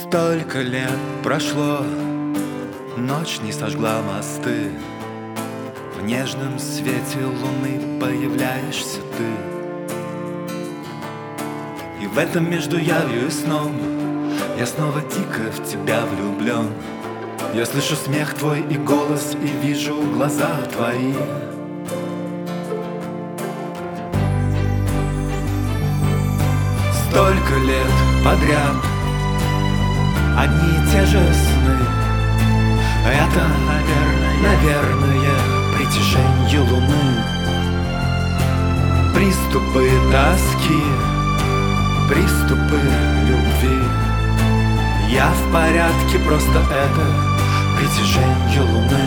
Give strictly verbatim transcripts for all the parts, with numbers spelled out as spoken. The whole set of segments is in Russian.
Столько лет прошло, ночь не сожгла мосты. В нежном свете луны появляешься ты. И в этом между явью и сном я снова дико в тебя влюблен. Я слышу смех твой и голос, и вижу глаза твои. Столько лет подряд одни и те же сны. Это, наверное, наверное, притяжение луны. Приступы тоски, приступы любви. Я в порядке, просто это притяжение луны.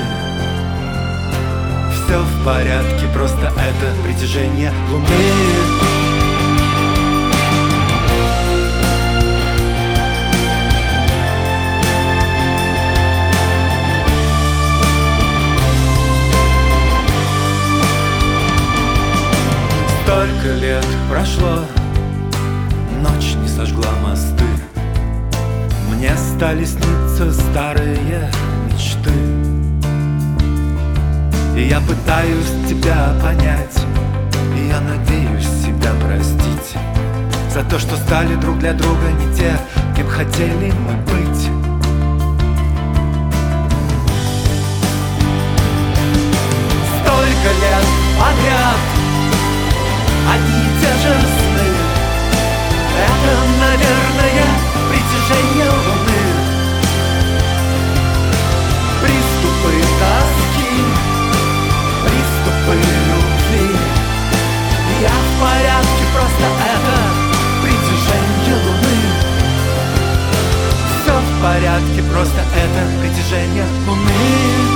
Все в порядке, просто это притяжение луны. Столько лет прошло, ночь не сожгла мосты. Мне стали сниться старые мечты. И я пытаюсь тебя понять, и я надеюсь себя простить за то, что стали друг для друга не те, кем хотели мы быть. Столько лет подряд одни и те же сны. Это, наверное, притяжение луны. Приступы тоски, приступы любви. Я в порядке, просто это притяжение луны. Все в порядке, просто это притяжение луны.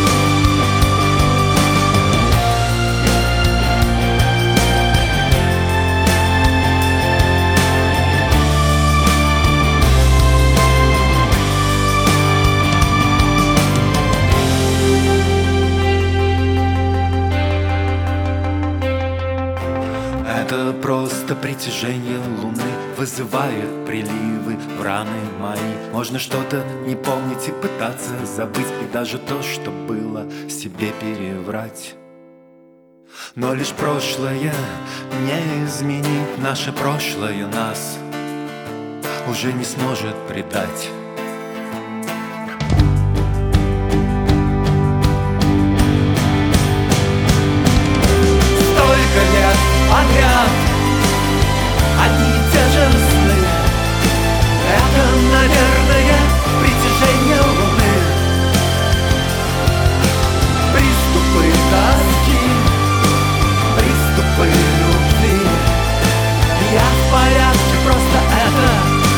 Это просто притяжение луны вызывает приливы в раны мои. Можно что-то не помнить и пытаться забыть, и даже то, что было, себе переврать. Но лишь прошлое не изменит, наше прошлое нас уже не сможет предать. Столько лет подряд одни и те же сны. Это, наверное, притяжение луны. Приступы тоски, приступы любви. Я в порядке, просто это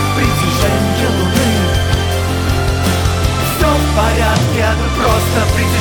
притяжение луны. Все в порядке, это просто притяжение.